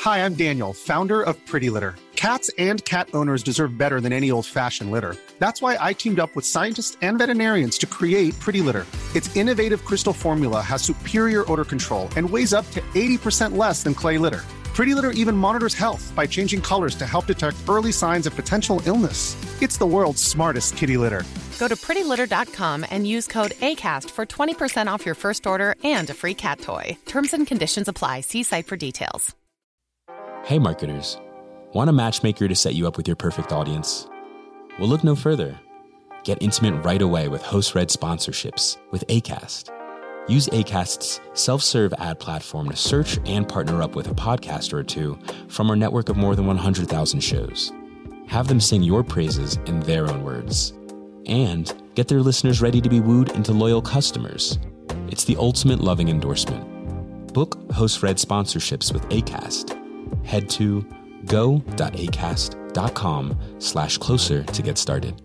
Hi, I'm Daniel, founder of Pretty Litter. Cats and cat owners deserve better than any old-fashioned litter. That's why I teamed up with scientists and veterinarians to create Pretty Litter. Its innovative crystal formula has superior odor control and weighs up to 80% less than clay litter. Pretty Litter even monitors health by changing colors to help detect early signs of potential illness. It's the world's smartest kitty litter. Go to prettylitter.com and use code ACAST for 20% off your first order and a free cat toy. Terms and conditions apply. See site for details. Hey marketers, want a matchmaker to set you up with your perfect audience? Well, look no further. Get intimate right away with host-read sponsorships with Acast. Use Acast's self-serve ad platform to search and partner up with a podcaster or two from our network of more than 100,000 shows. Have them sing your praises in their own words. And get their listeners ready to be wooed into loyal customers. It's the ultimate loving endorsement. Book host-read sponsorships with Acast. Head to go.acast.com/closer to get started.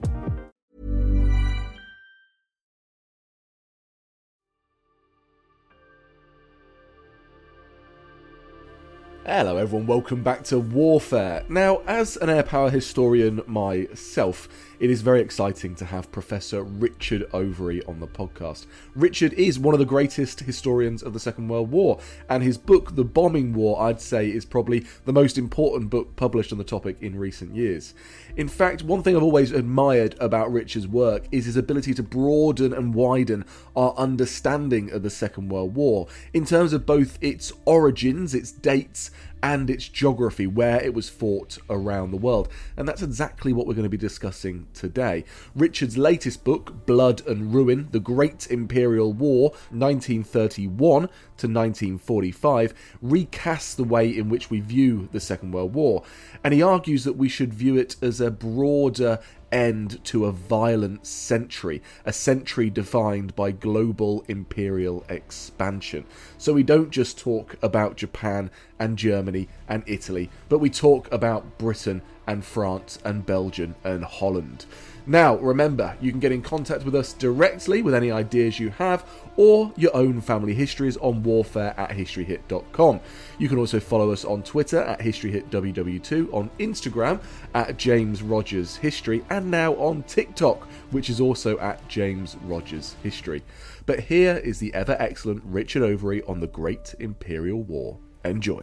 Hello everyone, welcome back to Warfare. Now, as an air power historian myself, it is very exciting to have Professor Richard Overy on the podcast. Richard is one of the greatest historians of the Second World War, and his book, The Bombing War, I'd say is probably the most important book published on the topic in recent years. In fact, one thing I've always admired about Richard's work is his ability to broaden and widen our understanding of the Second World War, in terms of both its origins, its dates, and its geography, where it was fought around the world. And that's exactly what we're going to be discussing today. Richard's latest book, Blood and Ruin, The Great Imperial War, 1931 to 1945, recasts the way in which we view the Second World War. And he argues that we should view it as a broader end to a violent century, a century defined by global imperial expansion. So we don't just talk about Japan and Germany and Italy, but we talk about Britain and France and Belgium and Holland. Now, remember, you can get in contact with us directly with any ideas you have or your own family histories on warfare@historyhit.com. You can also follow us on Twitter at HistoryHitWW2, on Instagram at James Rogers History, and now on TikTok, which is also at James Rogers History. But here is the ever excellent Richard Overy on the Great Imperial War. Enjoy.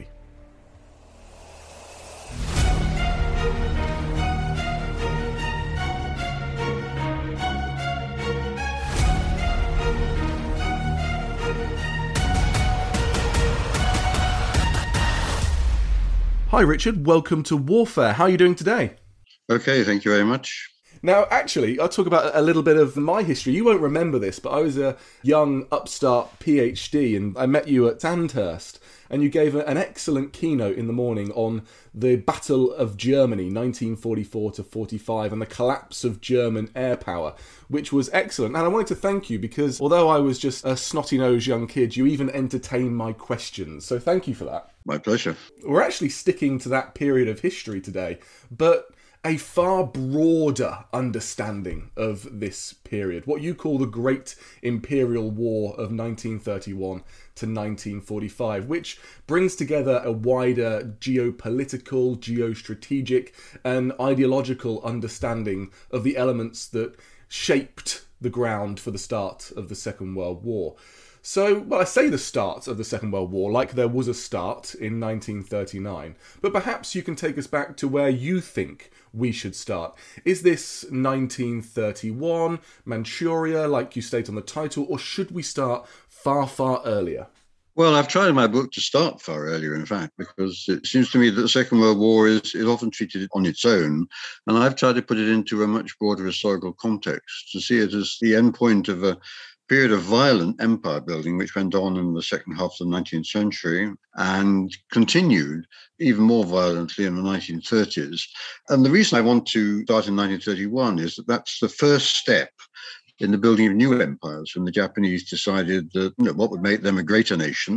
Hi Richard, welcome to Warfare. How are you doing today? Okay, thank you very much. Now, actually, I'll talk about a little bit of my history. You won't remember this, but I was a young upstart PhD and I met you at Sandhurst, and you gave an excellent keynote in the morning on the Battle of Germany, 1944 to 45, and the collapse of German air power, which was excellent. And I wanted to thank you because although I was just a snotty-nosed young kid, you even entertained my questions. So thank you for that. My pleasure. We're actually sticking to that period of history today, but a far broader understanding of this period, what you call the Great Imperial War of 1931 to 1945, which brings together a wider geopolitical, geostrategic, and ideological understanding of the elements that shaped the ground for the start of the Second World War. So, well, I say the start of the Second World War like there was a start in 1939, but perhaps you can take us back to where you think we should start. Is this 1931, Manchuria, like you state on the title, or should we start far, far earlier? Well, I've tried in my book to start far earlier, in fact, because it seems to me that the Second World War is often treated on its own, and I've tried to put it into a much broader historical context, to see it as the endpoint of a period of violent empire building which went on in the second half of the 19th century and continued even more violently in the 1930s. And the reason I want to start in 1931 is that that's the first step in the building of new empires when the Japanese decided that what would make them a greater nation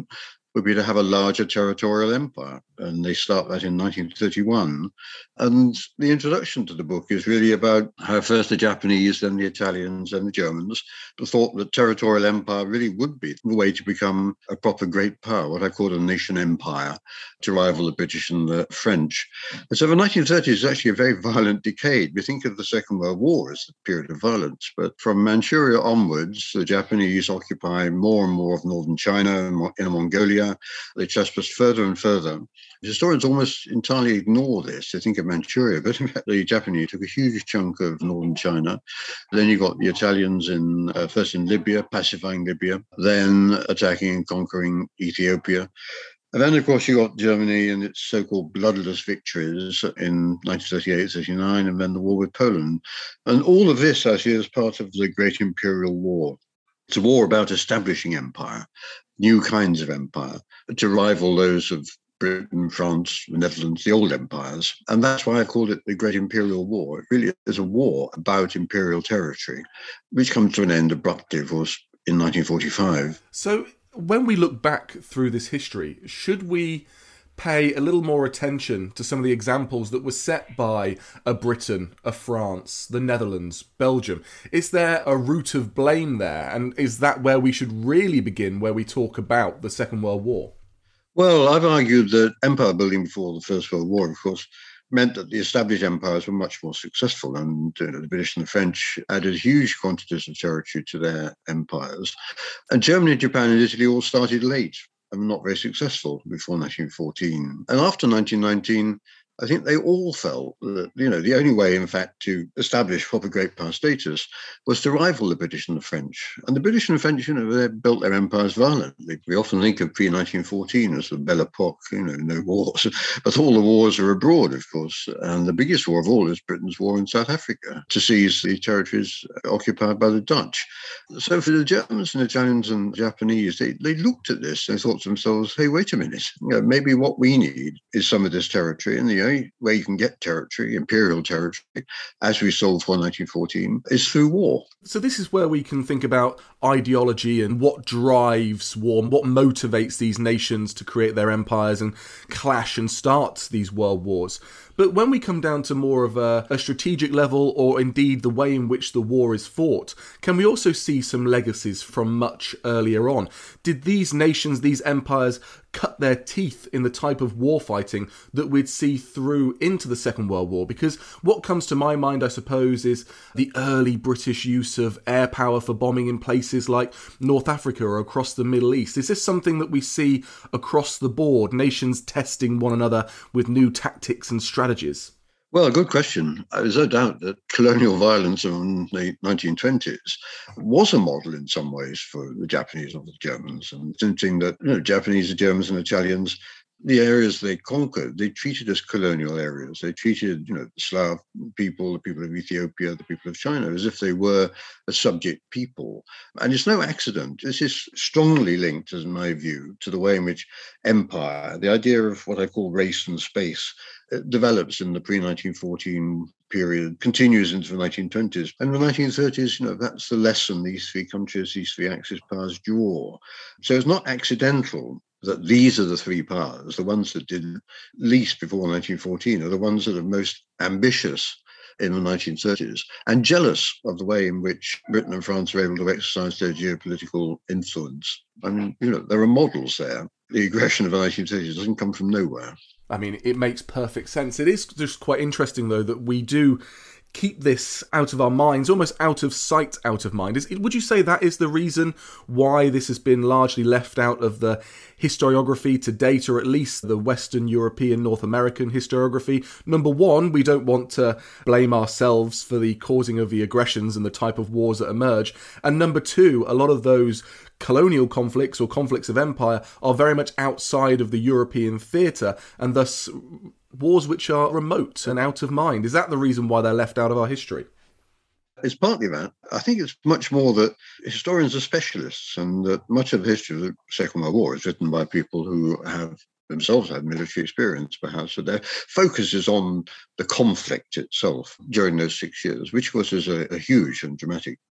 would be to have a larger territorial empire. And they start that in 1931. And the introduction to the book is really about how first the Japanese, then the Italians, then the Germans thought that territorial empire really would be the way to become a proper great power, what I call a nation empire, to rival the British and the French. And so the 1930s is actually a very violent decade. We think of the Second World War as a period of violence, but from Manchuria onwards, the Japanese occupy more and more of northern China and Inner Mongolia. They trespass further and further. Historians almost entirely ignore this. They think of Manchuria, but in fact, the Japanese took a huge chunk of northern China. Then you got the Italians first in Libya, pacifying Libya, then attacking and conquering Ethiopia. And then, of course, you got Germany and its so-called bloodless victories in 1938, 39, and then the war with Poland. And all of this, actually, is part of the Great Imperial War. It's a war about establishing empire, new kinds of empire, to rival those of Britain, France, the Netherlands, the old empires. And that's why I called it the Great Imperial War. It really is a war about imperial territory, which comes to an end abruptly, of course, in 1945. So when we look back through this history, should we pay a little more attention to some of the examples that were set by a Britain, a France, the Netherlands, Belgium? Is there a root of blame there? And is that where we should really begin, where we talk about the Second World War? Well, I've argued that empire building before the First World War, of course, meant that the established empires were much more successful, and the British and the French added huge quantities of territory to their empires. And Germany, Japan, and Italy all started late and not very successful before 1914. And after 1919, I think they all felt that, the only way, in fact, to establish proper great power status was to rival the British and the French. And the British and the French, they built their empires violently. We often think of pre-1914 as the Belle Epoque, no wars. But all the wars are abroad, of course. And the biggest war of all is Britain's war in South Africa to seize the territories occupied by the Dutch. So for the Germans and Italians and Japanese, they looked at this and thought to themselves, hey, wait a minute, maybe what we need is some of this territory, and the only way you can get territory, imperial territory, as we saw before 1914, is through war. So this is where we can think about ideology and what drives war, what motivates these nations to create their empires and clash and start these world wars. But when we come down to more of a strategic level, or indeed the way in which the war is fought, can we also see some legacies from much earlier on? Did these nations, these empires, cut their teeth in the type of war fighting that we'd see through into the Second World War? Because what comes to my mind, I suppose, is the early British use of air power for bombing in places like North Africa or across the Middle East. Is this something that we see across the board, nations testing one another with new tactics and strategies? Well, good question. There's no doubt that colonial violence in the 1920s was a model in some ways for the Japanese or the Germans. And it's interesting that Japanese, the Germans and Italians, the areas they conquered, they treated as colonial areas. They treated, the Slav people, the people of Ethiopia, the people of China, as if they were a subject people. And it's no accident. This is strongly linked, in my view, to the way in which empire, the idea of what I call race and space, develops in the pre-1914 period, continues into the 1920s. And in the 1930s, that's the lesson these three countries, these three Axis powers draw. So it's not accidental that these are the three powers, the ones that did least before 1914 are the ones that are most ambitious in the 1930s and jealous of the way in which Britain and France are able to exercise their geopolitical influence. I mean, there are models there. The aggression of the 1930s doesn't come from nowhere. I mean, it makes perfect sense. It is just quite interesting, though, that we do keep this out of our minds, almost out of sight, out of mind. Would you say that is the reason why this has been largely left out of the historiography to date, or at least the Western European, North American historiography? Number one, we don't want to blame ourselves for the causing of the aggressions and the type of wars that emerge. And number two, a lot of those colonial conflicts or conflicts of empire are very much outside of the European theatre, and thus wars which are remote and out of mind. Is that the reason why they're left out of our history? It's partly that. I think it's much more that historians are specialists, and that much of the history of the Second World War is written by people who have themselves had military experience, perhaps, but their focus is on the conflict itself during those 6 years, which of course is a huge and dramatic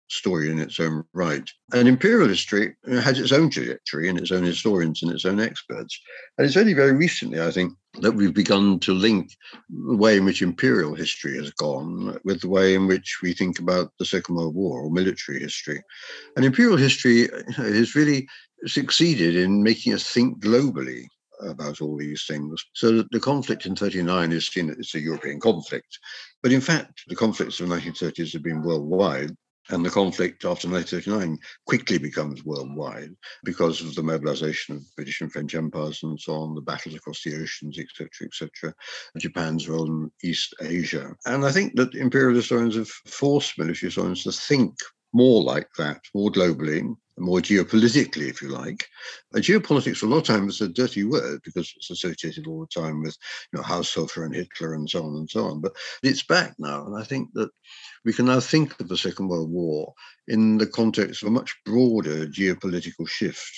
story in its own right. And imperial history has its own trajectory and its own historians and its own experts. And it's only very recently, I think, that we've begun to link the way in which imperial history has gone with the way in which we think about the Second World War or military history. And imperial history has really succeeded in making us think globally about all these things. So that the conflict in 1939 is seen as a European conflict. But in fact, the conflicts of the 1930s have been worldwide. And the conflict after 1939 quickly becomes worldwide because of the mobilization of British and French empires and so on, the battles across the oceans, etc., Japan's role in East Asia. And I think that imperial historians have forced military historians to think more like that, more globally, more geopolitically, if you like. And geopolitics, a lot of times, is a dirty word because it's associated all the time with, Haushofer and Hitler and so on and so on. But it's back now, and I think that we can now think of the Second World War in the context of a much broader geopolitical shift.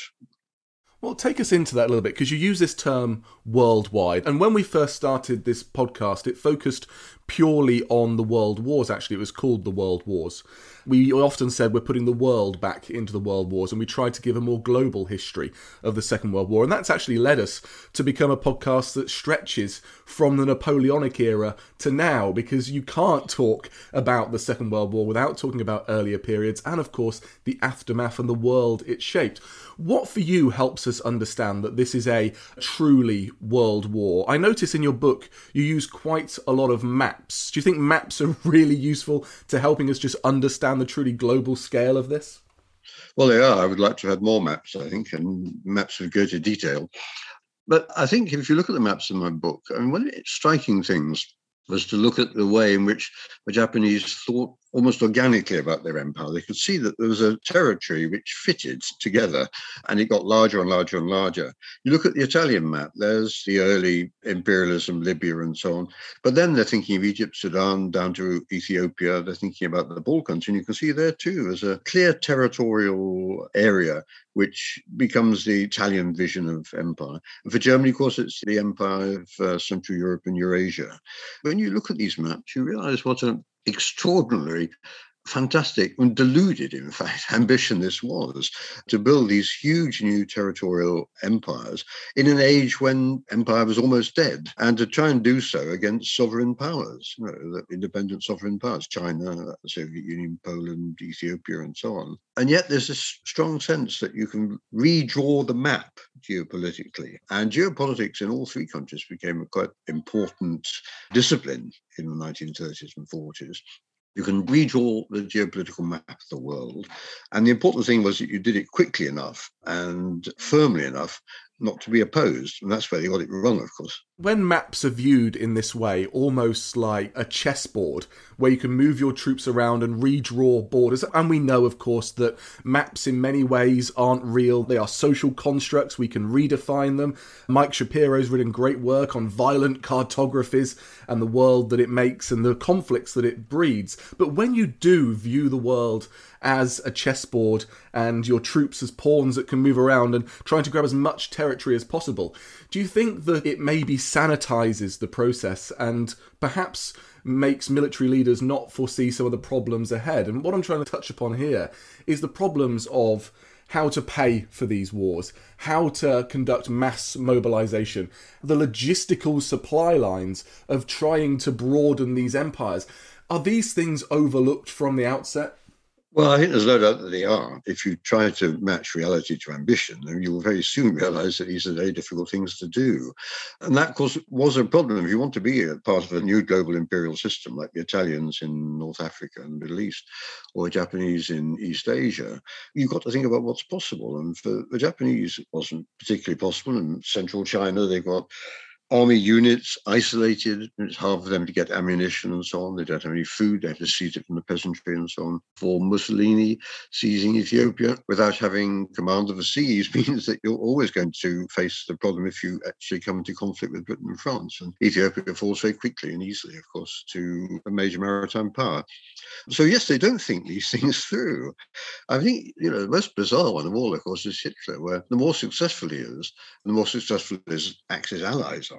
Well, take us into that a little bit, because you use this term worldwide. And when we first started this podcast, it focused purely on the world wars, actually. It was called the World Wars. We often said we're putting the world back into the world wars, and we tried to give a more global history of the Second World War. And that's actually led us to become a podcast that stretches from the Napoleonic era to now, because you can't talk about the Second World War without talking about earlier periods and, of course, the aftermath and the world it shaped. What for you helps us understand that this is a truly world war? I notice in your book you use quite a lot of maps. Do you think maps are really useful to helping us just understand the truly global scale of this? Well, they are. I would like to have more maps, I think, and maps would go to detail. But I think if you look at the maps in my book, one of the striking things was to look at the way in which the Japanese thought almost organically about their empire. They could see that there was a territory which fitted together, and it got larger and larger and larger. You look at the Italian map, there's the early imperialism, Libya and so on. But then they're thinking of Egypt, Sudan, down to Ethiopia. They're thinking about the Balkans, and you can see there too, there's a clear territorial area which becomes the Italian vision of empire. And for Germany, of course, it's the empire of Central Europe and Eurasia. When you look at these maps, you realize what an extraordinary, fantastic and deluded, in fact, ambition this was to build these huge new territorial empires in an age when empire was almost dead, and to try and do so against sovereign powers, the independent sovereign powers, China, the Soviet Union, Poland, Ethiopia, and so on. And yet there's this strong sense that you can redraw the map geopolitically. And geopolitics in all three countries became a quite important discipline in the 1930s and 40s. You can redraw the geopolitical map of the world. And the important thing was that you did it quickly enough and firmly enough not to be opposed. And that's where they got it wrong, of course. When maps are viewed in this way, almost like a chessboard, where you can move your troops around and redraw borders, and we know, of course, that maps in many ways aren't real. They are social constructs. We can redefine them. Mike Shapiro's written great work on violent cartographies and the world that it makes and the conflicts that it breeds. But when you do view the world as a chessboard and your troops as pawns that can move around and trying to grab as much territory as possible, do you think that it maybe sanitizes the process and perhaps makes military leaders not foresee some of the problems ahead? And what I'm trying to touch upon here is the problems of how to pay for these wars, how to conduct mass mobilization, the logistical supply lines of trying to broaden these empires. Are these things overlooked from the outset? Well, I think there's no doubt that they are. If you try to match reality to ambition, then you will very soon realize that these are very difficult things to do. And that, of course, was a problem. If you want to be a part of a new global imperial system, like the Italians in North Africa and the Middle East, or Japanese in East Asia, you've got to think about what's possible. And for the Japanese, it wasn't particularly possible. In central China, they've got army units isolated. It's hard for them to get ammunition and so on. They don't have any food. They have to seize it from the peasantry and so on. For Mussolini, seizing Ethiopia without having command of the seas means that you're always going to face the problem if you actually come into conflict with Britain and France. And Ethiopia falls very quickly and easily, of course, to a major maritime power. So yes, they don't think these things through. I think, the most bizarre one of all, of course, is Hitler, where the more successful he is, the more successful his Axis allies are.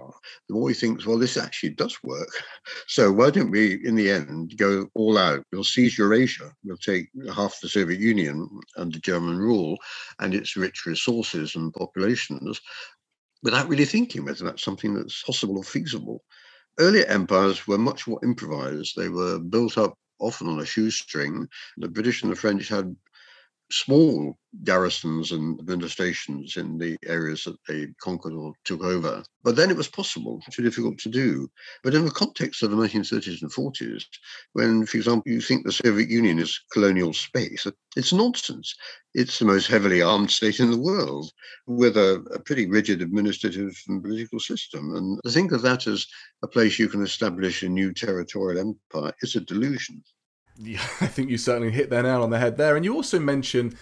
are, the more he thinks, well, this actually does work. So why don't we, in the end, go all out? We'll seize Eurasia. We'll take half the Soviet Union under German rule and its rich resources and populations, without really thinking whether that's something that's possible or feasible. Earlier empires were much more improvised. They were built up often on a shoestring. The British and the French had small garrisons and administrations in the areas that they conquered or took over. But then it was possible, too difficult to do. But in the context of the 1930s and 40s, when, for example, you think the Soviet Union is colonial space, it's nonsense. It's the most heavily armed state in the world with a pretty rigid administrative and political system. And to think of that as a place you can establish a new territorial empire is a delusion. Yeah, I think you certainly hit the nail on the head there. And you also mention,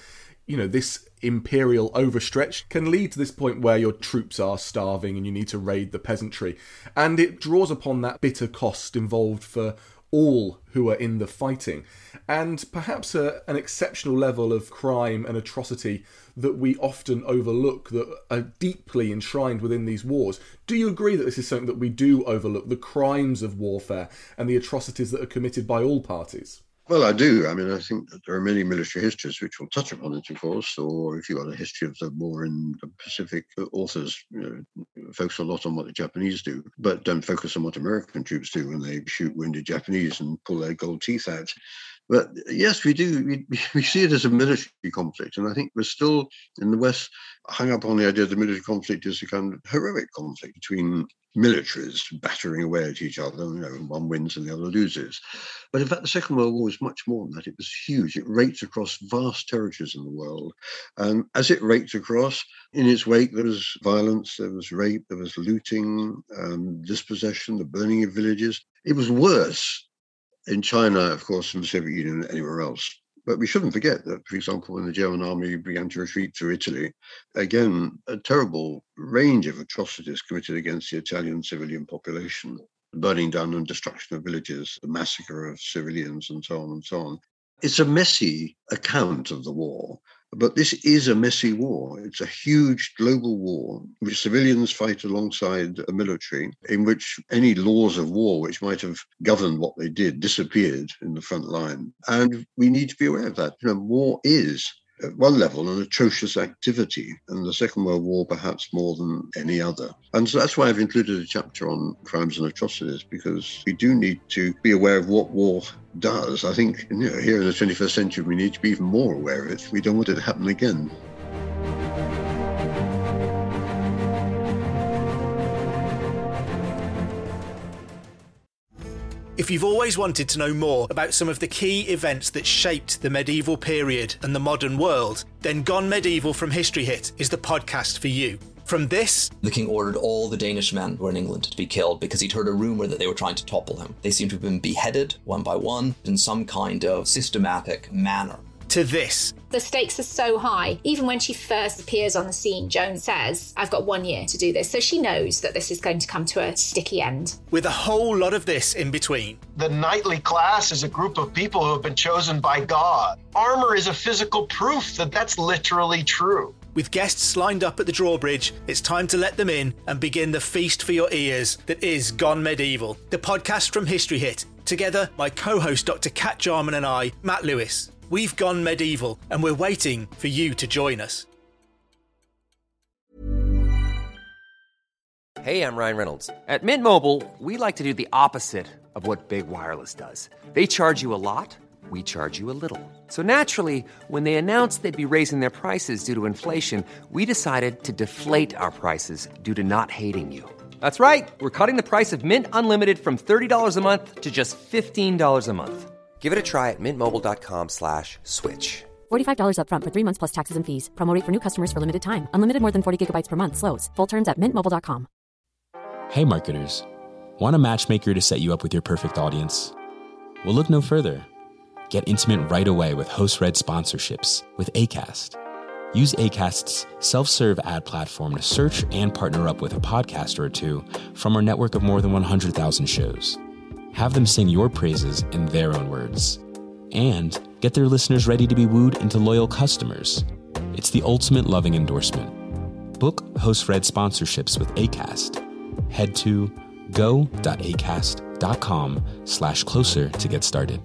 this imperial overstretch can lead to this point where your troops are starving and you need to raid the peasantry. And it draws upon that bitter cost involved for all who are in the fighting. And perhaps an exceptional level of crime and atrocity that we often overlook, that are deeply enshrined within these wars. Do you agree that this is something that we do overlook, the crimes of warfare and the atrocities that are committed by all parties? Well, I do. I mean, I think that there are many military histories which will touch upon it, of course, or if you've got a history of the war in the Pacific, authors focus a lot on what the Japanese do, but don't focus on what American troops do when they shoot wounded Japanese and pull their gold teeth out. But yes, we do. We see it as a military conflict. And I think we're still, in the West, hung up on the idea that the military conflict is a kind of heroic conflict between militaries battering away at each other. One wins and the other loses. But in fact, the Second World War was much more than that. It was huge. It raked across vast territories in the world. And as it raked across, in its wake, there was violence, there was rape, there was looting, dispossession, the burning of villages. It was worse in China, of course, in the Soviet Union than anywhere else. But we shouldn't forget that, for example, when the German army began to retreat through Italy, again, a terrible range of atrocities committed against the Italian civilian population, burning down and destruction of villages, the massacre of civilians, and so on and so on. It's a messy account of the war, but this is a messy war. It's a huge global war in which civilians fight alongside a military, in which any laws of war which might have governed what they did disappeared in the front line. And we need to be aware of that. War is, at one level, an atrocious activity, and the Second World War perhaps more than any other. And so that's why I've included a chapter on crimes and atrocities, because we do need to be aware of what war does. I think here in the 21st century, we need to be even more aware of it. We don't want it to happen again. If you've always wanted to know more about some of the key events that shaped the medieval period and the modern world, then Gone Medieval from History Hit is the podcast for you. From this, the king ordered all the Danish men who were in England to be killed because he'd heard a rumour that they were trying to topple him. They seem to have been beheaded one by one in some kind of systematic manner. To this. The stakes are so high. Even when she first appears on the scene, Joan says, I've got 1 year to do this. So she knows that this is going to come to a sticky end. With a whole lot of this in between. The knightly class is a group of people who have been chosen by God. Armor is a physical proof that that's literally true. With guests lined up at the drawbridge, it's time to let them in and begin the feast for your ears that is Gone Medieval, the podcast from History Hit. Together, my co-host Dr. Kat Jarman and I, Matt Lewis. We've gone medieval, and we're waiting for you to join us. Hey, I'm Ryan Reynolds. At Mint Mobile, we like to do the opposite of what Big Wireless does. They charge you a lot, we charge you a little. So naturally, when they announced they'd be raising their prices due to inflation, we decided to deflate our prices due to not hating you. That's right. We're cutting the price of Mint Unlimited from $30 a month to just $15 a month. Give it a try at mintmobile.com/switch. $45 up front for 3 months plus taxes and fees. Promo rate for new customers for limited time. Unlimited more than 40 gigabytes per month. Slows full terms at mintmobile.com. Hey marketers, want a matchmaker to set you up with your perfect audience? Well, look no further. Get intimate right away with host-read sponsorships with Acast. Use Acast's self-serve ad platform to search and partner up with a podcaster or two from our network of more than 100,000 shows. Have them sing your praises in their own words. And get their listeners ready to be wooed into loyal customers. It's the ultimate loving endorsement. Book host-read sponsorships with Acast. head to go.acast.com/closer to get started.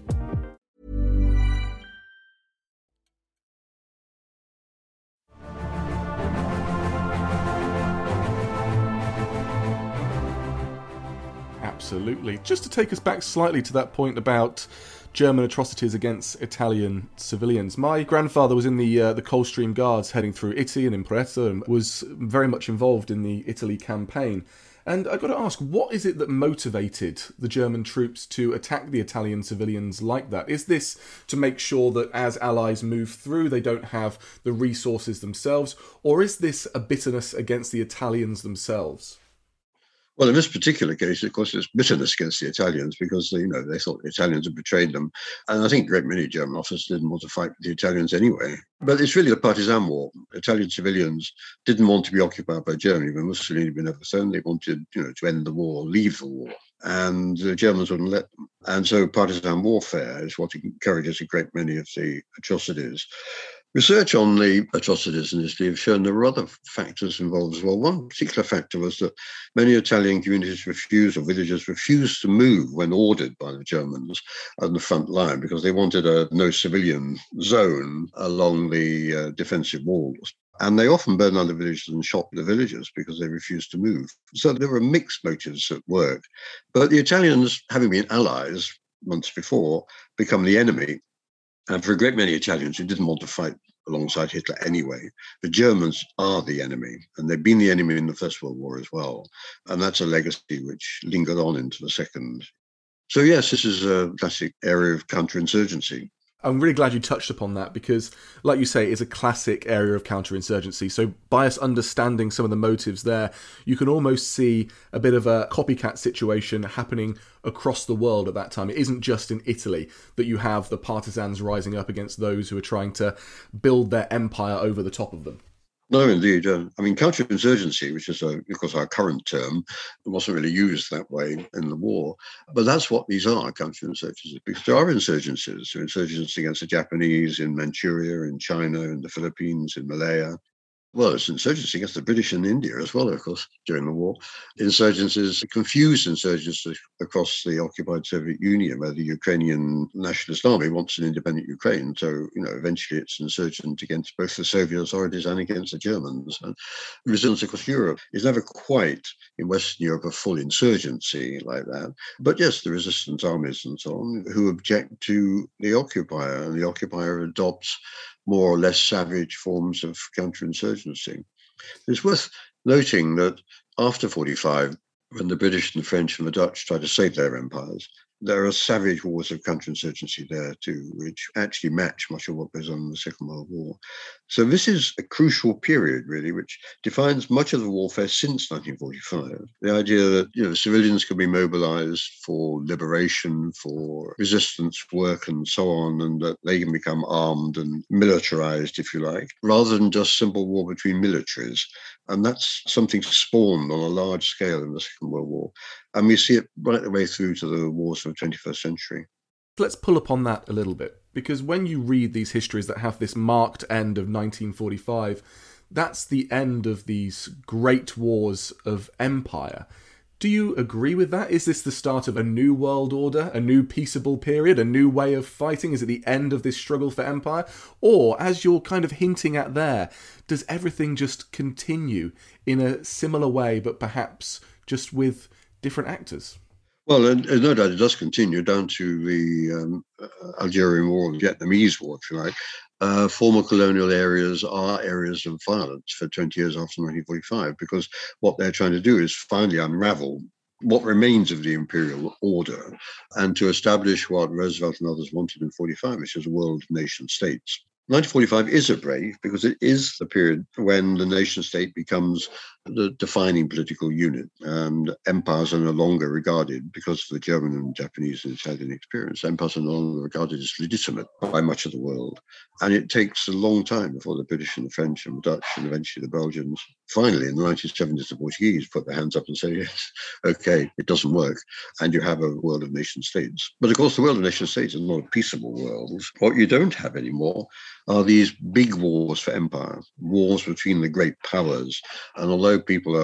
Absolutely. Just to take us back slightly to that point about German atrocities against Italian civilians. My grandfather was in the Coldstream Guards heading through Italy and Impresa and was very much involved in the Italy campaign. And I've got to ask, what is it that motivated the German troops to attack the Italian civilians like that? Is this to make sure that as Allies move through, they don't have the resources themselves? Or is this a bitterness against the Italians themselves? Well, in this particular case, of course, it's bitterness against the Italians because, they thought the Italians had betrayed them. And I think a great many German officers didn't want to fight with the Italians anyway. But it's really a partisan war. Italian civilians didn't want to be occupied by Germany when Mussolini had been overthrown. They wanted, to end the war, leave the war. And the Germans wouldn't let them. And so partisan warfare is what encourages a great many of the atrocities. Research on the atrocities in Italy have shown there were other factors involved as well. One particular factor was that many Italian communities villagers refused to move when ordered by the Germans on the front line because they wanted a no civilian zone along the defensive walls. And they often burned down the villages and shot the villagers because they refused to move. So there were mixed motives at work. But the Italians, having been allies months before, become the enemy. And for a great many Italians who didn't want to fight alongside Hitler anyway, the Germans are the enemy, and they've been the enemy in the First World War as well. And that's a legacy which lingered on into the Second. So yes, this is a classic area of counterinsurgency. I'm really glad you touched upon that because, like you say, it's a classic area of counterinsurgency. So by us understanding some of the motives there, you can almost see a bit of a copycat situation happening across the world at that time. It isn't just in Italy that you have the partisans rising up against those who are trying to build their empire over the top of them. No, indeed. I mean, counterinsurgency, which is, of course, our current term, wasn't really used that way in the war. But that's what these are, counterinsurgencies, because there are insurgencies. There are insurgencies against the Japanese in Manchuria, in China, in the Philippines, in Malaya. Well, it's insurgency against the British in India as well, of course, during the war. Insurgencies, confused insurgencies across the occupied Soviet Union, where the Ukrainian Nationalist Army wants an independent Ukraine. So, eventually it's insurgent against both the Soviet authorities and against the Germans. And resistance across Europe is never quite, in Western Europe, a full insurgency like that. But yes, the resistance armies and so on who object to the occupier, and the occupier adopts more or less savage forms of counterinsurgency. It's worth noting that after 1945, when the British and the French and the Dutch tried to save their empires, there are savage wars of counterinsurgency there too, which actually match much of what goes on in the Second World War. So this is a crucial period, really, which defines much of the warfare since 1945. The idea that civilians can be mobilized for liberation, for resistance work and so on, and that they can become armed and militarized, if you like, rather than just simple war between militaries. And that's something spawned on a large scale in the Second World War. And we see it right the way through to the wars of the 21st century. Let's pull upon that a little bit, because when you read these histories that have this marked end of 1945, that's the end of these great wars of empire. Do you agree with that? Is this the start of a new world order, a new peaceable period, a new way of fighting? Is it the end of this struggle for empire? Or, as you're kind of hinting at there, does everything just continue in a similar way, but perhaps just with different actors? Well, no doubt it does continue down to the Algerian War, the Vietnamese War, if you like. Former colonial areas are areas of violence for 20 years after 1945, because what they're trying to do is finally unravel what remains of the imperial order and to establish what Roosevelt and others wanted in 1945, which is a world of nation states. 1945 is a break because it is the period when the nation state becomes the defining political unit, and empires are no longer regarded, because of the German and Japanese and Italian experience, empires are no longer regarded as legitimate by much of the world. And it takes a long time before the British and the French and the Dutch and eventually the Belgians, finally in the 1970s, the Portuguese put their hands up and say, yes, okay, it doesn't work. And you have a world of nation states. But of course, the world of nation states is not a peaceable world. What you don't have anymore are these big wars for empire, wars between the great powers. And although people are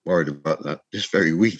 worried about that this very week.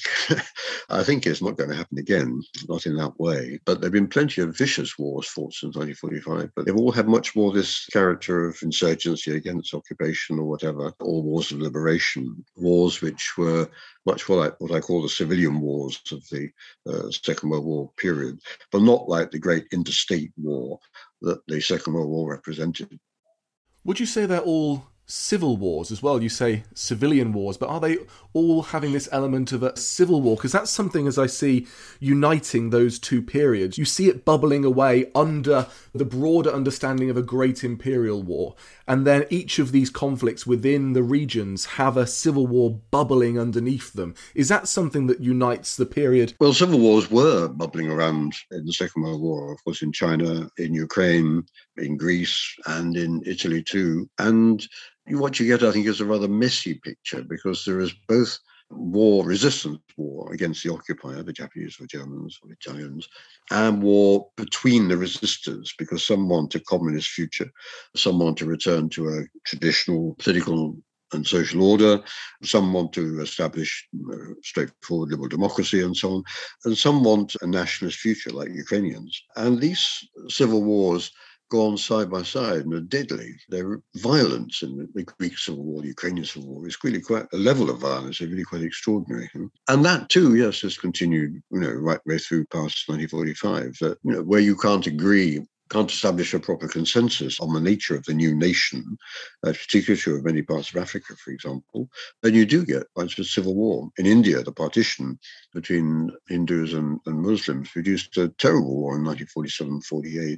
I think it's not going to happen again, not in that way. But there have been plenty of vicious wars fought since 1945, but they've all had much more this character of insurgency against occupation or whatever, or wars of liberation, wars which were much more like what I call the civilian wars of the Second World War period, but not like the great interstate war that the Second World War represented. Would you say they're all civil wars as well? You say civilian wars, but are they all having this element of a civil war? Because that's something, as I see, uniting those two periods. You see it bubbling away under the broader understanding of a great imperial war. And then each of these conflicts within the regions have a civil war bubbling underneath them. Is that something that unites the period? Well, civil wars were bubbling around in the Second World War, of course, in China, in Ukraine, in Greece, and in Italy too. And what you get, I think, is a rather messy picture, because there is both resistance war against the occupier, the Japanese or Germans or Italians, and war between the resistors, because some want a communist future, some want to return to a traditional political and social order, some want to establish straightforward liberal democracy and so on, and some want a nationalist future like Ukrainians. And these civil wars go on side by side and are deadly. Their violence in the Greek Civil War, the Ukrainian Civil War, is really quite a level of violence, is really quite extraordinary. And that too, yes, has continued, right way through past 1945, that, where you can't establish a proper consensus on the nature of the new nation, particularly true of many parts of Africa, for example, then you do get widespread civil war. In India, the partition between Hindus and Muslims produced a terrible war in 1947-48.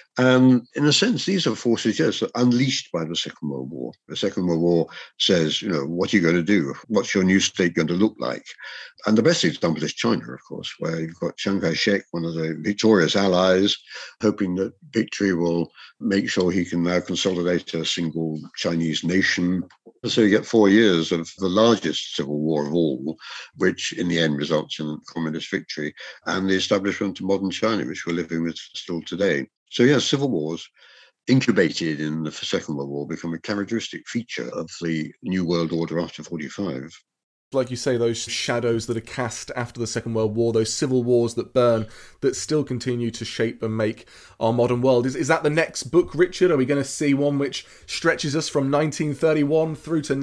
And in a sense, these are forces, yes, unleashed by the Second World War. The Second World War says, what are you going to do? What's your new state going to look like? And the best example is China, of course, where you've got Chiang Kai-shek, one of the victorious allies, hoping that victory will make sure he can now consolidate a single Chinese nation. So you get 4 years of the largest civil war of all, which in the end results in communist victory, and the establishment of modern China, which we're living with still today. So yes, civil wars incubated in the Second World War become a characteristic feature of the New World Order after 45. Like you say, those shadows that are cast after the Second World War, those civil wars that burn, that still continue to shape and make our modern world. Is that the next book, Richard? Are we going to see one which stretches us from 1931 through to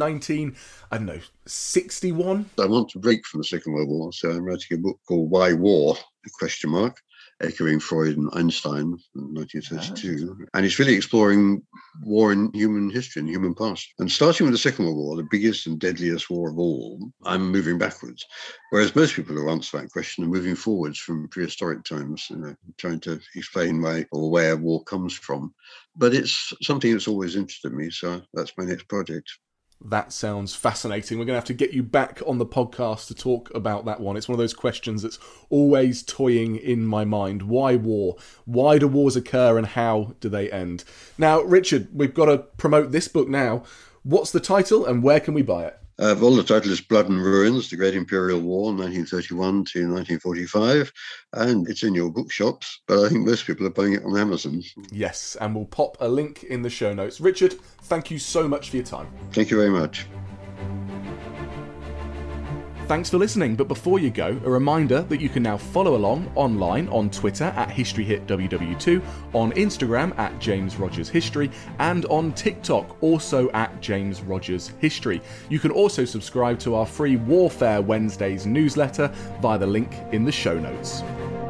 61? I want to break from the Second World War, so I'm writing a book called Why War? Echoing Freud and Einstein in 1932. And it's really exploring war in human history and human past. And starting with the Second World War, the biggest and deadliest war of all, I'm moving backwards. Whereas most people who answer that question are moving forwards from prehistoric times, trying to explain where war comes from. But it's something that's always interested me, so that's my next project. That sounds fascinating. We're going to have to get you back on the podcast to talk about that one. It's one of those questions that's always toying in my mind. Why war? Why do wars occur and how do they end? Now, Richard, we've got to promote this book now. What's the title and where can we buy it? Well, the title is Blood and Ruins, The Great Imperial War, 1931 to 1945, and it's in your bookshops, but I think most people are buying it on Amazon. Yes, and we'll pop a link in the show notes. Richard, thank you so much for your time. Thank you very much. Thanks for listening, but before you go, a reminder that you can now follow along online on Twitter at HistoryHitWW2, on Instagram at James Rogers History, and on TikTok also at James Rogers History. You can also subscribe to our free Warfare Wednesdays newsletter via the link in the show notes.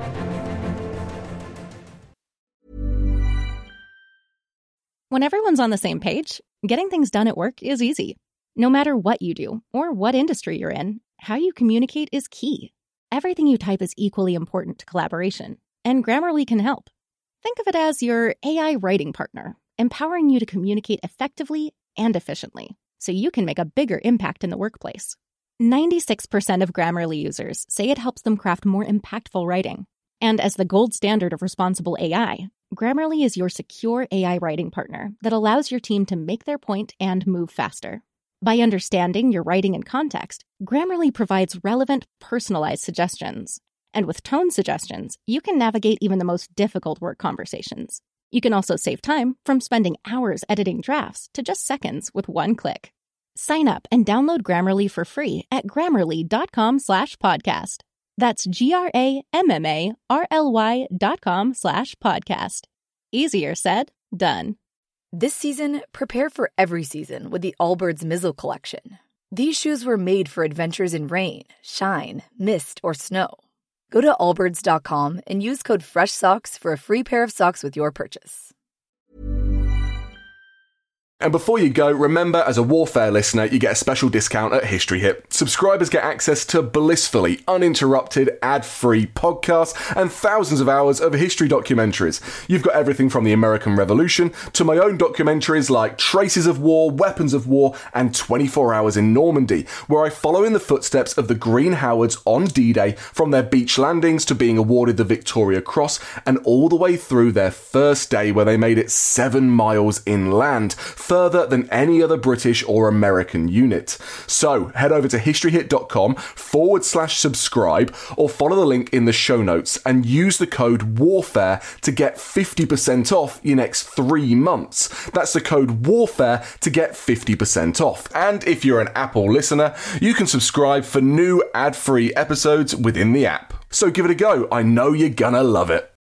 When everyone's on the same page, getting things done at work is easy. No matter what you do or what industry you're in, how you communicate is key. Everything you type is equally important to collaboration, and Grammarly can help. Think of it as your AI writing partner, empowering you to communicate effectively and efficiently, so you can make a bigger impact in the workplace. 96% of Grammarly users say it helps them craft more impactful writing. And as the gold standard of responsible AI, Grammarly is your secure AI writing partner that allows your team to make their point and move faster. By understanding your writing and context, Grammarly provides relevant, personalized suggestions. And with tone suggestions, you can navigate even the most difficult work conversations. You can also save time from spending hours editing drafts to just seconds with one click. Sign up and download Grammarly for free at grammarly.com/podcast. That's GRAMMARLY.com/podcast. Easier said, done. This season, prepare for every season with the Allbirds Mizzle Collection. These shoes were made for adventures in rain, shine, mist, or snow. Go to allbirds.com and use code FRESHSOCKS for a free pair of socks with your purchase. And before you go, remember, as a Warfare listener, you get a special discount at History Hit. Subscribers get access to blissfully uninterrupted, ad-free podcasts and thousands of hours of history documentaries. You've got everything from the American Revolution to my own documentaries like Traces of War, Weapons of War, and 24 Hours in Normandy, where I follow in the footsteps of the Green Howards on D-Day, from their beach landings to being awarded the Victoria Cross, and all the way through their first day where they made it 7 miles inland, further than any other British or American unit. So head over to historyhit.com/subscribe or follow the link in the show notes and use the code WARFARE to get 50% off your next 3 months. That's the code WARFARE to get 50% off. And if you're an Apple listener, you can subscribe for new ad-free episodes within the app. So give it a go. I know you're gonna love it.